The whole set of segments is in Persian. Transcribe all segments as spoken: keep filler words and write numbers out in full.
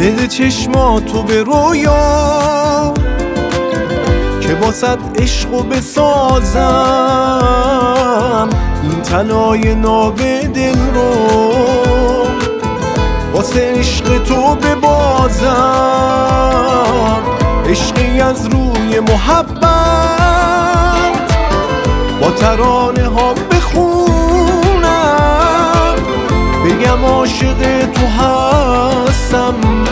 بده چشماتو به رویا که باست عشقو بسازم، این طلای ناب دل رو واسه عشق تو ببازم. عشقی از روی محبت با ترانه ها بخونم، بگم عاشق تو هستم،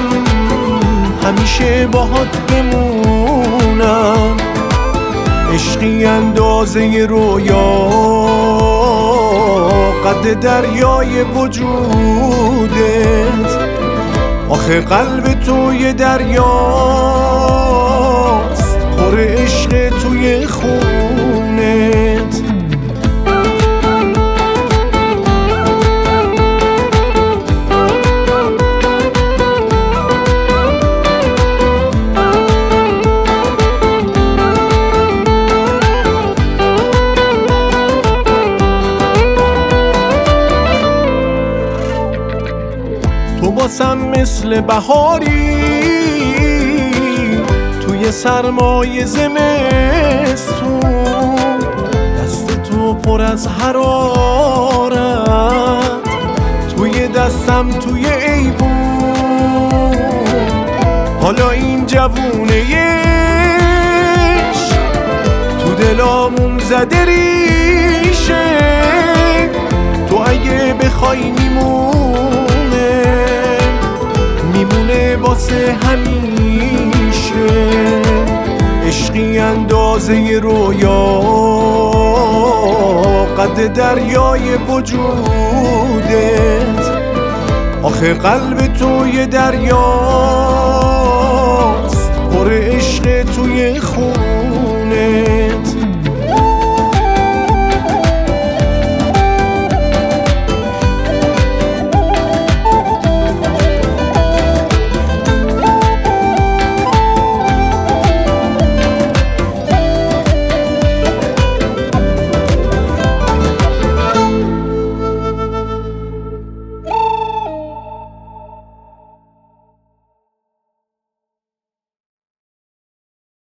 همیشه باهات بمونم. عشقی اندازه رویا قد دریای وجودت، آخه قلب توی دریاست، پر عشق توی خونت. تو باسم مثل بهاری توی سرمای زمستون، دست تو پر از حرارت، توی دستم توی ایوون. حالا این جوونه عشق تو دلامون زده ریشه، تو اگه بخوای میمونه میمونه واسه همیشه. عشقی اندازه رویا قد دریای وجودت، آخه قلب توی دریاست، پر عشق توی خونت.